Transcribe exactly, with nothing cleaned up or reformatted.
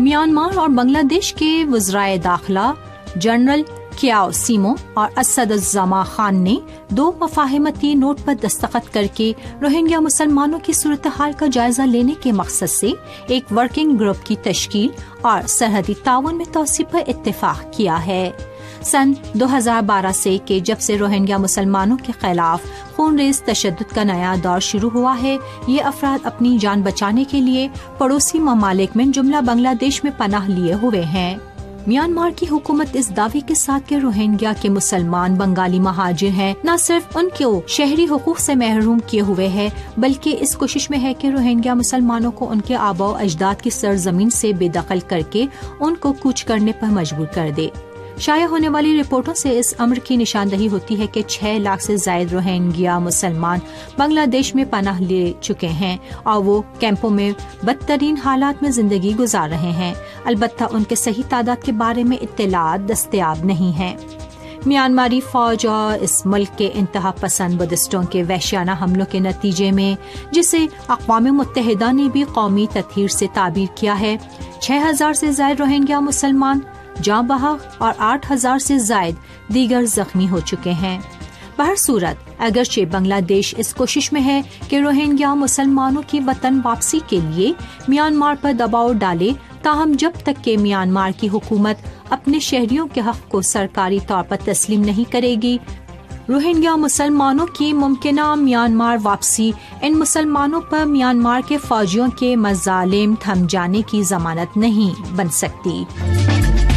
Myanmar और बांग्लादेश के वज़राए दाखिला जनरल क्याओ सीमो और असदुज़्ज़मा खान ने दो मफाहिमती नोट पर दस्तखत करके रोहिंग्या मुसलमानों की सूरत हाल का जायजा लेने के मकसद से एक वर्किंग ग्रुप की तश्कील और सरहदी ताउन में तौसी पर इत्तेफाक किया है। सन दो हज़ार बारह से के जब से रोहिंग्या मुसलमानों के खिलाफ खूनरेज़ तशद्दुद का नया दौर शुरू हुआ है, ये अफराद अपनी जान बचाने के लिए पड़ोसी ममालिक में जुमला बांग्लादेश में पनाह लिए हुए हैं। म्यांमार की हुकूमत इस दावे के साथ कि रोहिंग्या के मुसलमान बंगाली महाजिर हैं, न सिर्फ उनको शहरी हुकूक से महरूम किए हुए है, बल्कि इस कोशिश में है कि रोहिंग्या मुसलमानों को उनके आबा अजदाद की सरजमीन से बेदखल करके उनको कूच करने पर मजबूर कर दे। शाया होने वाली रिपोर्टों से इस अम्र की निशानदही होती है कि छह लाख से जायद रोहिंग्या मुसलमान बांग्लादेश में पनाह ले चुके हैं और वो कैंपों में बदतरीन हालात में जिंदगी गुजार रहे हैं। अलबत्ता उनके सही तादाद के बारे में इत्तलात दस्तयाब नहीं है। म्यांमारी फौज और इस मुल्क के इंतहा पसंद बुद्धिस्टों के वहशियाना हमलों के नतीजे में, जिसे अक़वाम मुत्तहिदा ने भी कौमी तत्हीर से ताबीर किया है, छह हजार से जायद रोहिंग्या मुसलमान जाँ बहक और आठ हजार से जायद दीगर जख्मी हो चुके हैं। बहर सूरत, अगरचे बांग्लादेश इस कोशिश में है कि रोहिंग्या मुसलमानों की वतन वापसी के लिए म्यांमार पर दबाव डाले, ताहम जब तक के म्यांमार की हुकूमत अपने शहरियों के हक को सरकारी तौर पर तस्लीम नहीं करेगी, रोहिंग्या मुसलमानों की मुमकिना म्यांमार वापसी इन मुसलमानों पर म्यांमार के फौजियों के मजालिम थम जाने की जमानत नहीं बन सकती।